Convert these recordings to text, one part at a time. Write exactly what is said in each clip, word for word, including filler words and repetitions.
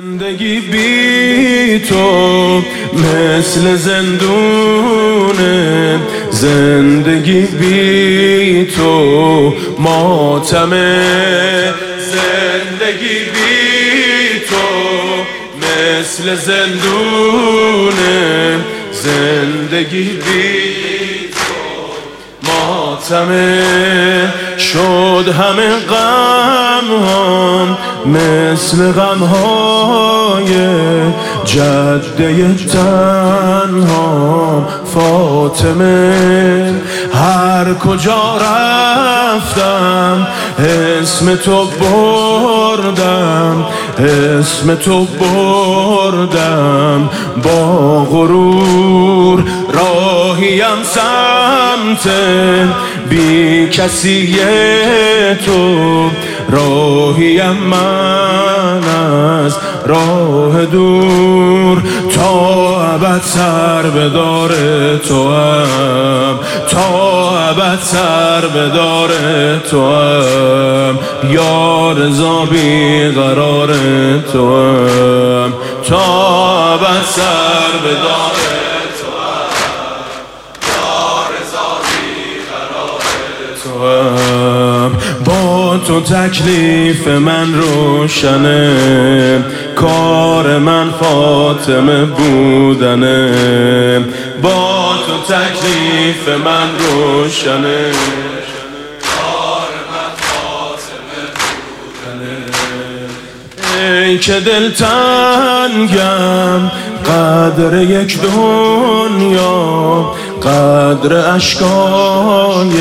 زندگی بی تو مثل زندونه، زندگی بی تو ماتمه، زندگی بی تو مثل زندونه، زندگی بی تو ماتمه. شد همه غم هم مثل غم های جده تنها فاطمه. هر کجا رفتم اسم تو بردم، اسم تو بردم با غرور. راهیم سمت بی کسی تو، راهیم من از راه دور. تا ابد سر به دار تو هم، تا ابد سر به دار تو هم، یا رضا بی قرار تو هم. تا ابد سر به دار تو هم، یا رضا بی قرار تو هم. با تو تکلیف من روشنه، کار من فاطمه بودنه. با تو تکلیف من روشنه، کار من فاطمه بودنه. ای که دلتنگم قدر یک دنیا، قدر اشکای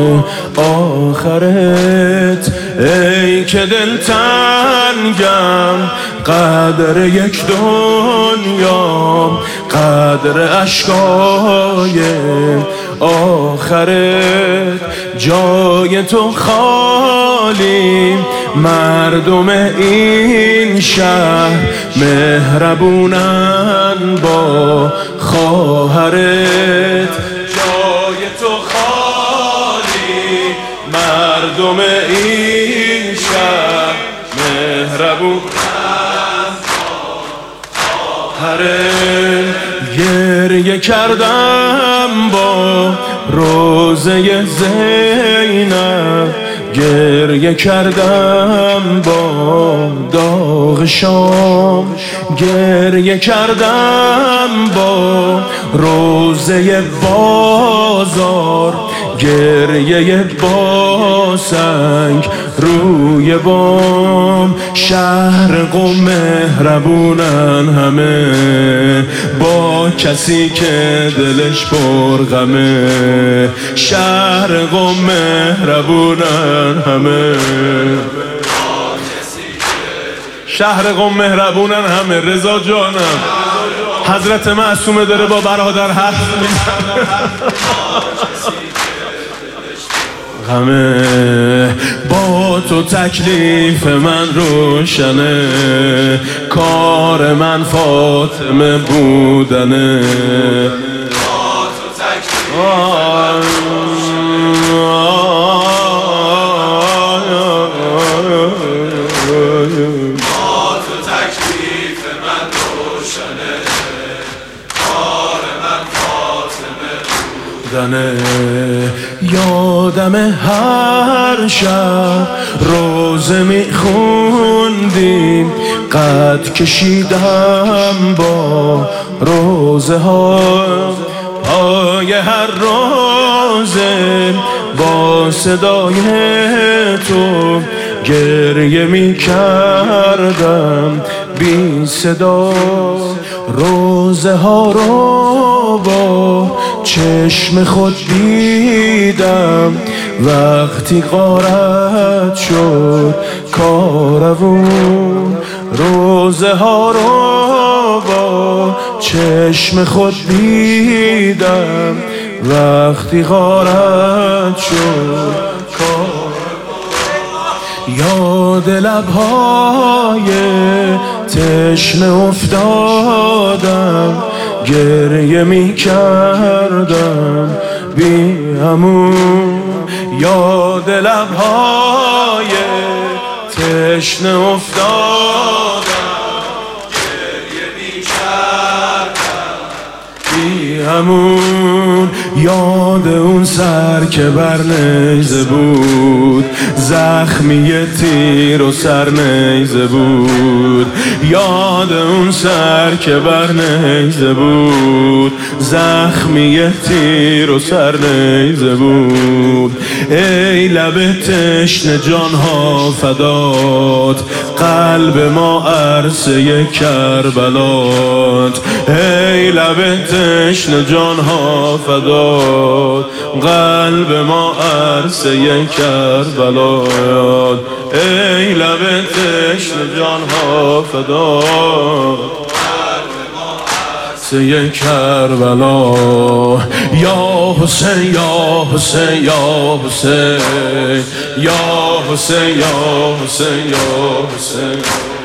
آخرت. ای که دلتنگم قدر یک دنیا، قدر اشکای آخرت. جای تو خالی، مردم این شهر مهربونن با خواهرت. جای تو خالی، مردم این شهر مهربونن با خواهرت. گریه کردم با روزه زینب، گریه کردم با داغ شام، گریه کردم با روزه بازار، گریه با سنگ روی بام. شهر قم مهربونن همه با کسی که دلش پر غمه. شهر قم مهربونن همه، شهر قم مهربونن همه. رضا جانم حضرت معصومه داره با برادر حرف میزنه همه. با تو تکلیف من روشنه، کار من فاطمه بودنه. با تو تکلیف من روشنه، کار من فاطمه بودنه. یادم هر شب روزه میخوندیم، قد کشیدم با روزه ها. پای هر روزه با صدای تو گریه میکردم بی صدا. روزه ها رو با چشم خود دیدم، وقتی غارت شد کاروون. روزه ها رو با چشم خود دیدم، وقتی غارت شد کاروون. یاد لبهای تشنه افتادم، گریه می کردم بی همون. یاد لبهای تشنه افتادم، همون یاد اون سر که بر نیزه بود، زخمی تیر و سر نیزه بود. یاد اون سر که بر نیزه بود، زخمی تیر و سر نیزه بود. ای لب تشنه جانها فدات، قلب ما عرصه کربلات. ای لب تشنه جانها فدات، قلب ما عرصه کربلات. ای لب تشنه جانها فدات، عرصه کربلا. یا حسین یا حسین یا حسین یا حسین یا حسین یا حسین.